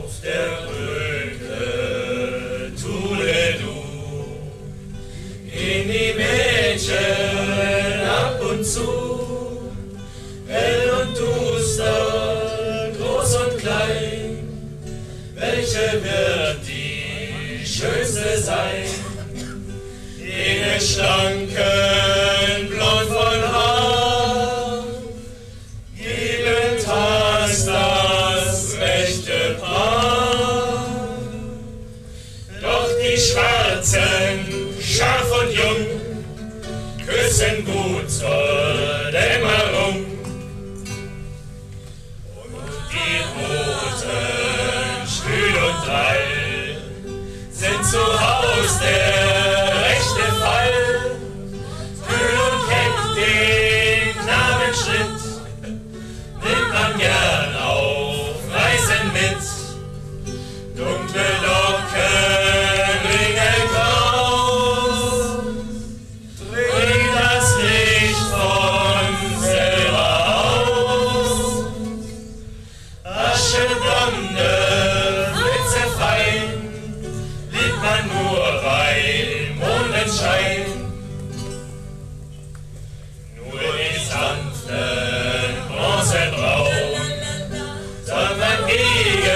Auf der Brücke Tudelu gehen die Mädchen ab und zu, hell und duster, groß und klein. Welche wird die schönste sein? Jene schlanken, blond von Haar, jeden Tag das rechte Paar. Doch die Schwarzen, scharf und jung, küssen gut zur Dämmerung. Und die Roten, schwül und drall, sind zu Haus der rechte Fall. Kühl und keck den Knabenschritt nimmt man gern auf Reisen mit. Dunkle Locken, ringelgrau, bringt das Licht von selber aus. Ascheblonde, blitzefein, liebt man nur bei Mondenschein. Nur die sanften Bronzebrauen soll man gegen